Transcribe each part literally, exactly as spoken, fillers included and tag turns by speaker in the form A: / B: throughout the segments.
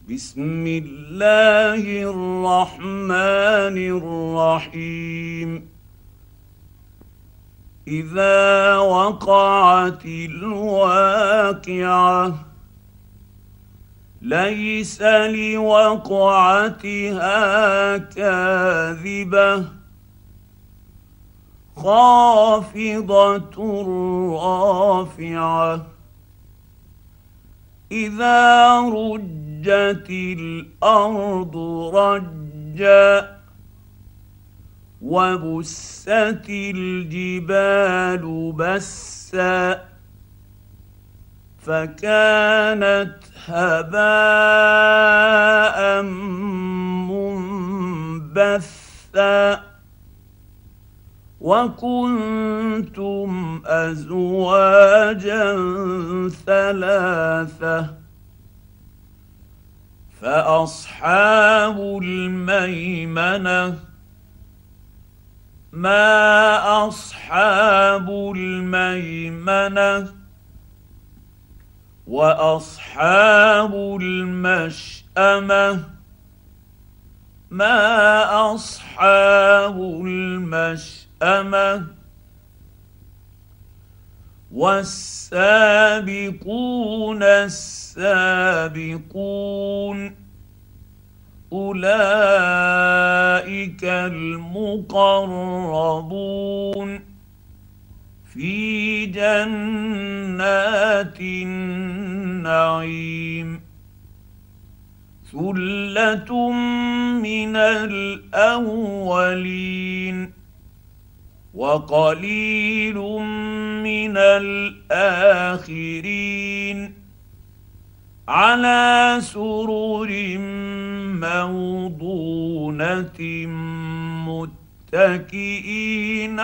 A: بسم الله الرحمن الرحيم. إذا وقعت الواقعة ليس لوقعتها كاذبة خافضة رافعة إذا رجت الأرض رجا وبست الجبال بسا فكانت هباء منبثا وكنتم أزواجا ثلاثة فأصحاب الميمنة ما أصحاب الميمنة وأصحاب المشأمة ما أصحاب المشأمة والسابقون السابقون أولئك المقربون في جنات النعيم ثلة من الأولين وقليل من الآخرين على سرر موضونة متكئين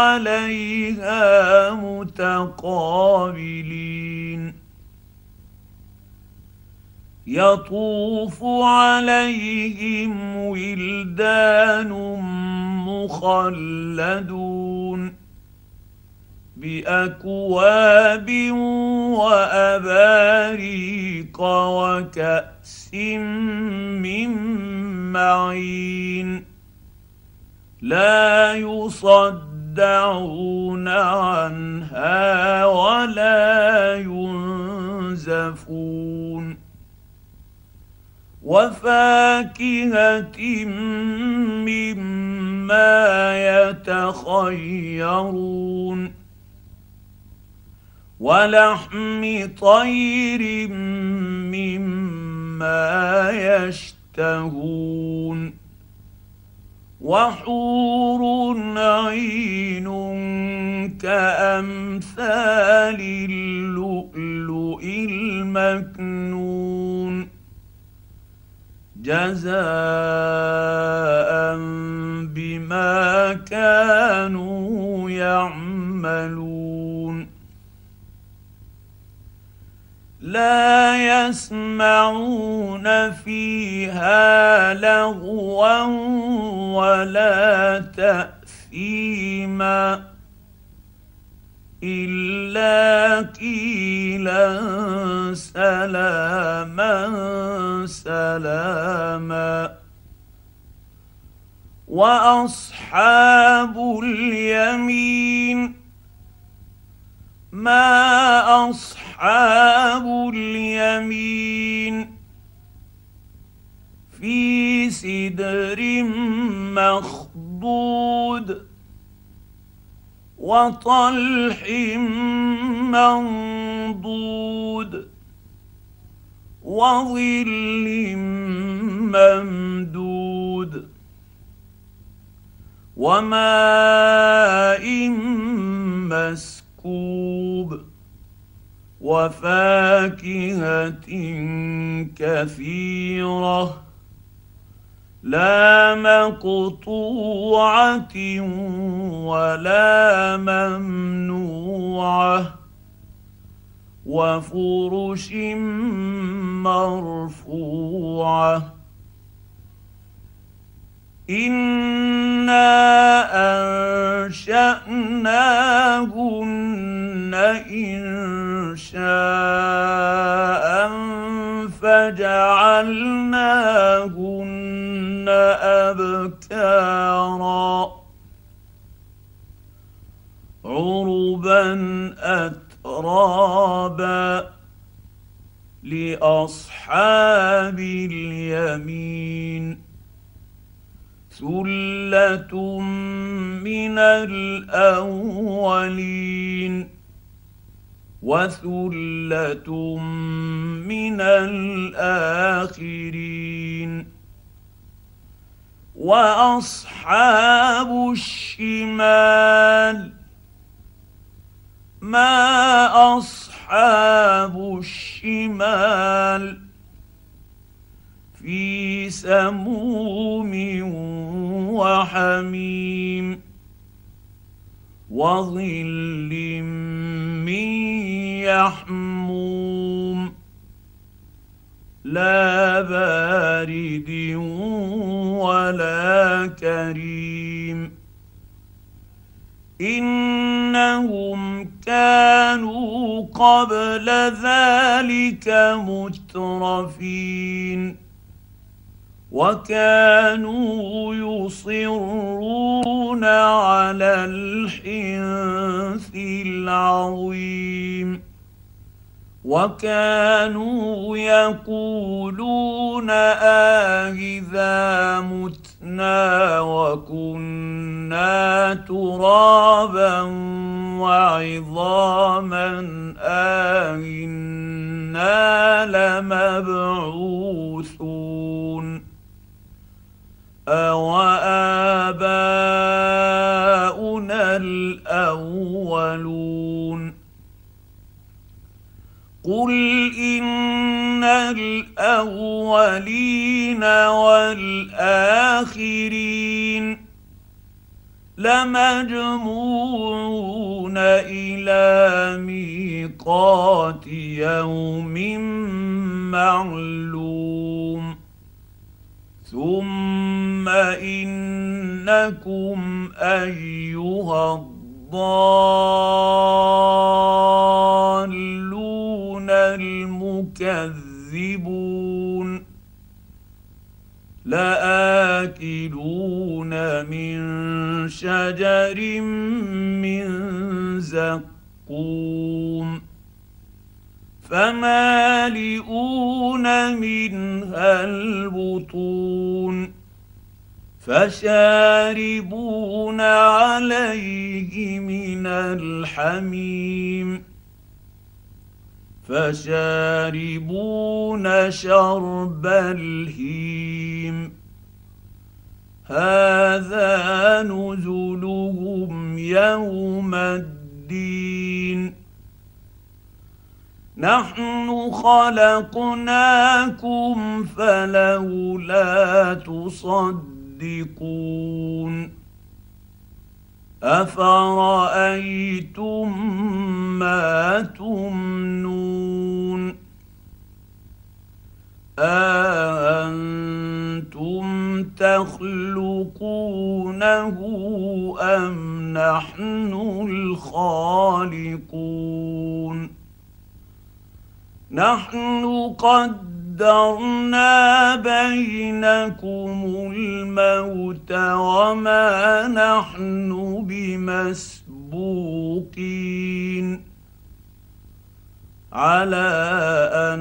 A: عليها متقابلين يطوف عليهم ولدان مخلدون بأكواب وأباريق وكأس من معين لا يصدعون عنها ولا ينزفون وفاكهة مما يتخيرون ولحم طير مما يشتهون وحور عين كأمثال اللؤلؤ المكنون جزاء بما كانوا يعملون لا يسمعون فيها لغوا ولا تأثيما إلا قيلا سلاما سلاما وأصحاب اليمين ما أصحاب اليمين في سدر مخضود وطلح منضود وظل ممدود وماء مسكوب وفاكهة كثيرة لا مقطوعة ولا ممنوعة وفرش مرفوعة إنا أنشأناهن إنشاء فجعلناهن أبكارا عربا أترابا لأصحاب اليمين ثلة من الأولين وثلة من الآخرين وأصحاب الشمال ما أصحاب الشمال في سموم وحميم وظل من يحموم لا بارد ولا كريم إنهم كانوا قبل ذلك مترفين وكانوا يصرون على الحنث العظيم وكانوا يقولون آئذا متنا وكنا ترابا وعظاما آئنا لمبعوثون أوآباؤنا الأولون قل إن الأولين والآخرين لمجموعون إلى ميقات يوم معلوم ثم إنكم أيها الضالون المكذبون لآكلون من شجر من زقوم فمالئون منها البطون فشاربون عليه من الحميم فشاربون شرب الهيم هذا نزلهم يوم الدين نحن خلقناكم فلولا تصدقون أفرأيتم ما تمنون أأنتم تخلقونه أم نحن الخالقون نحن قدرنا بينكم الموت وما نحن بمسبوقين على أن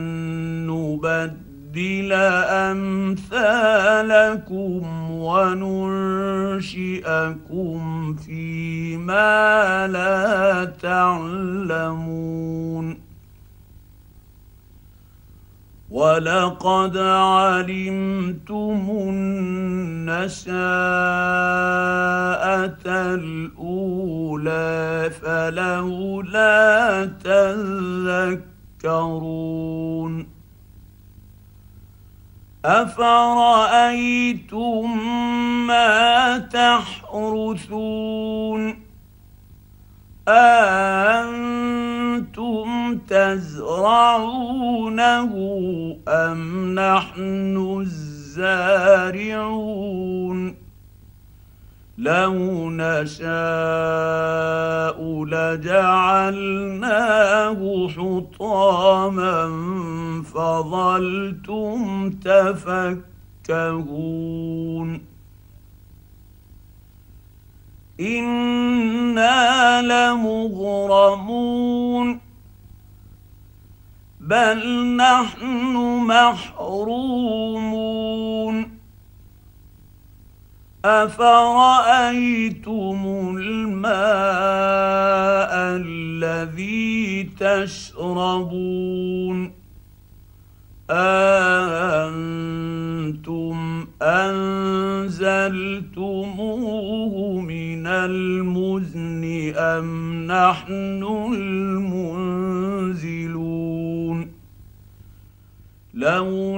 A: نبدل أمثالكم وننشئكم فيما لا تعلمون ولقد علمتم النشاءة الأولى فلولا تذكرون أفرأيتم ما تحرثون أأنتم تزرعونه أم نحن الزارعون لو نشاء لجعلناه حطاما فظلتم تفكهون إنا لمغرمون بل نحن محرومون أفرأيتم الماء الذي تشربون أأنتم أنزلتموه من المزن أم نحن المنزلون لو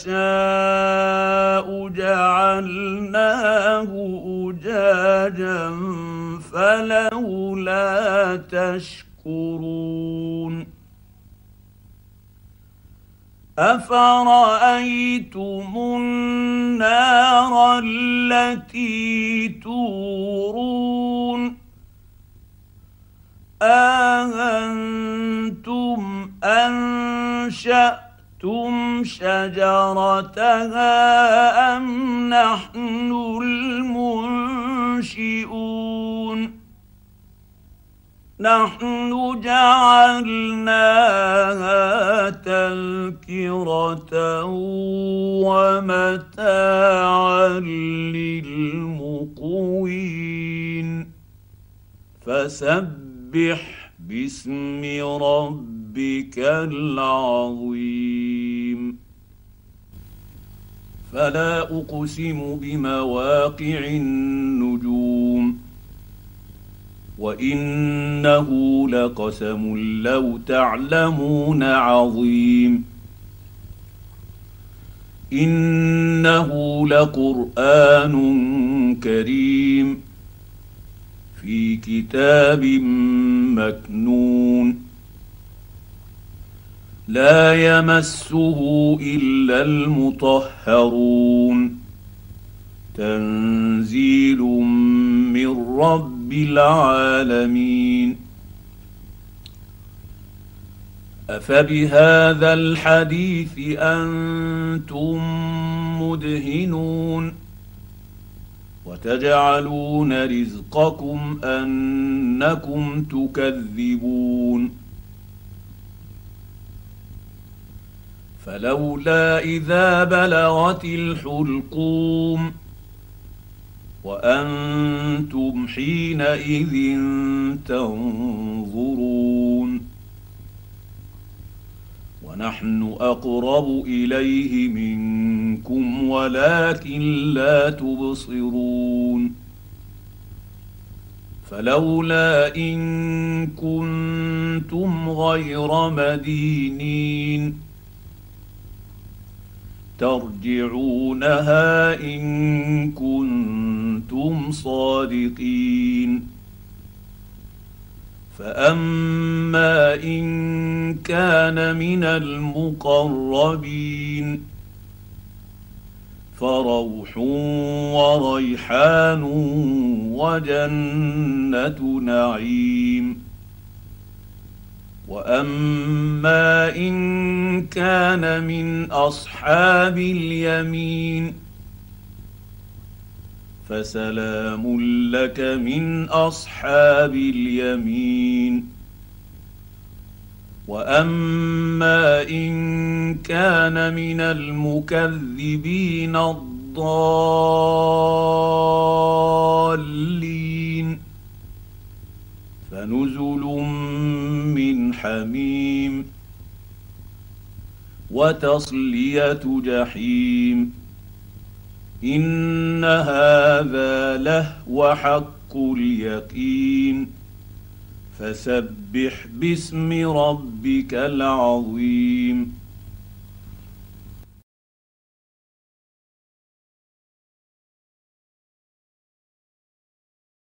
A: نشاء جعلناه أجاجا فلولا تشكرون أفرأيتم النار التي تورون أأنتم أنشأتم شجرتها أم نحن المنشئون نحن جعلناها تذكرة ومتاعا للمقوين فسبح باسم ربك العظيم فلا أقسم بمواقع النجوم وإنه لقسم لو تعلمون عظيم إنه لقرآن كريم في كتاب مكنون لا يمسه إلا المطهرون تنزيل من رب العالمين أفبهذا الحديث أنتم مدهنون وتجعلون رزقكم أنكم تكذبون فلولا إذا بلغت الحلقوم وأنتم حينئذ تنظرون ونحن أقرب إليه منكم ولكن لا تبصرون فلولا إن كنتم غير مدينين ترجعونها إن كنتم صادقين فأما إن كان من المقربين فروح وريحان وجنة نعيم وأما إن كان من أصحاب اليمين فسلام لك من أصحاب اليمين وأما إن كان من المكذبين الضالين فنزل من حميم وتصلية جحيم إن هذا لهو حق اليقين فسبح باسم ربك العظيم